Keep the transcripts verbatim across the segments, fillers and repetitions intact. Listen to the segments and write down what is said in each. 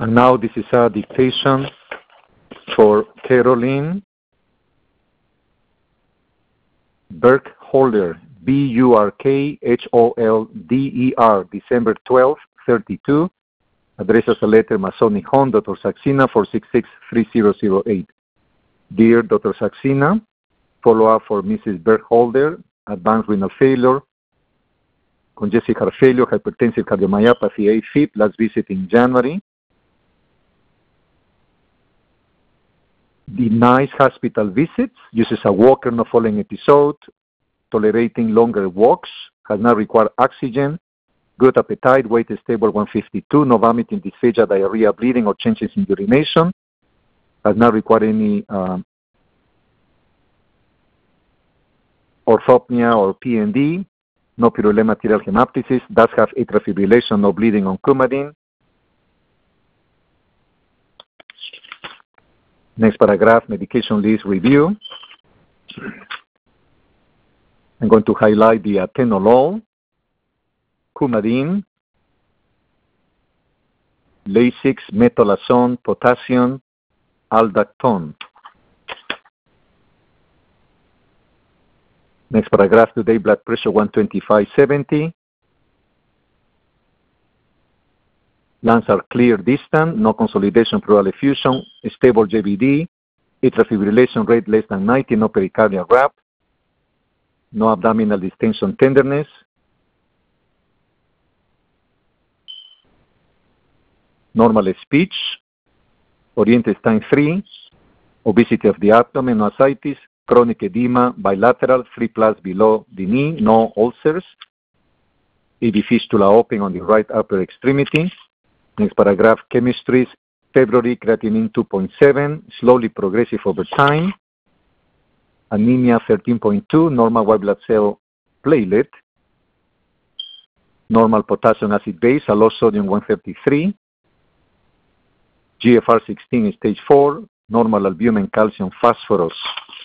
And now this is a dictation for Caroline Burkholder, B U R K H O L D E R, December twelfth, thirty-two. Address as a letter, Masonic Home, Doctor Saxena, four six six, three zero zero eight. Dear Doctor Saxena, follow-up for Missus Burkholder, advanced renal failure, congestive heart failure, hypertensive cardiomyopathy, A Fib, last visit in January. Denies hospital visits, uses a walker, no falling episode, tolerating longer walks, has not required oxygen, good appetite, weight is stable one fifty-two, no vomiting, dysphagia, diarrhea, bleeding, or changes in urination, has not required any um, orthopnea or P N D, no purulent material hemoptysis, does have atrial fibrillation, no bleeding on Coumadin. Next paragraph, medication list review. I'm going to highlight the atenolol, Coumadin, Lasix, metolazone, potassium, aldactone. Next paragraph, today blood pressure one twenty-five seventy. Lungs are clear distant, no consolidation pleural effusion, stable J V D, atrial fibrillation rate less than ninety, no pericardial rap, no abdominal distension tenderness, normal speech, Orienstein three, obesity of the abdomen, no ascites, chronic edema, bilateral, three plus below the knee, no ulcers, A V fistula open on the right upper extremity. Next paragraph, chemistries, February, creatinine two point seven, slowly progressive over time, anemia thirteen point two, normal white blood cell platelet, normal potassium acid base, a low sodium one thirty-three, G F R sixteen stage four, normal albumin, calcium, phosphorus.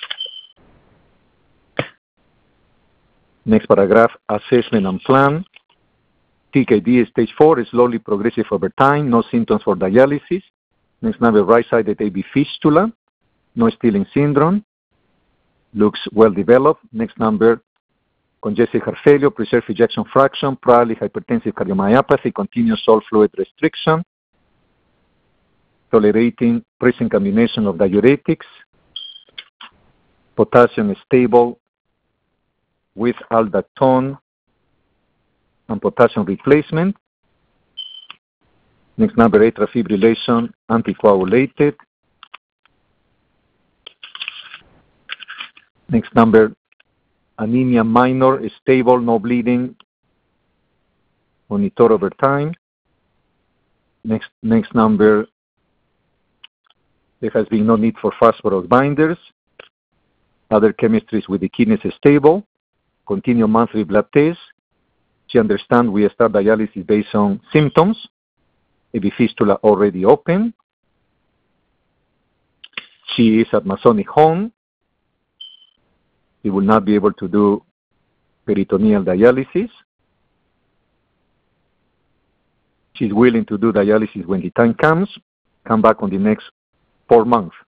Next paragraph, assessment and plan. T K D stage four is slowly progressive over time, no symptoms for dialysis. Next number, right-sided A V fistula, no Stilling syndrome, looks well developed. Next number, congestive heart failure, preserved ejection fraction, probably hypertensive cardiomyopathy, continuous salt fluid restriction, tolerating present combination of diuretics, potassium is stable with aldactone and potassium replacement. Next number, atrial fibrillation, anticoagulated. Next number, anemia minor, is stable, no bleeding, monitor over time. Next, next number, there has been no need for phosphorus binders. Other chemistries with the kidneys is stable. Continue monthly blood tests. She understands we start dialysis based on symptoms. A V fistula already open. She is at Masonic Home. She will not be able to do peritoneal dialysis. She's willing to do dialysis when the time comes. Come back on the next four months.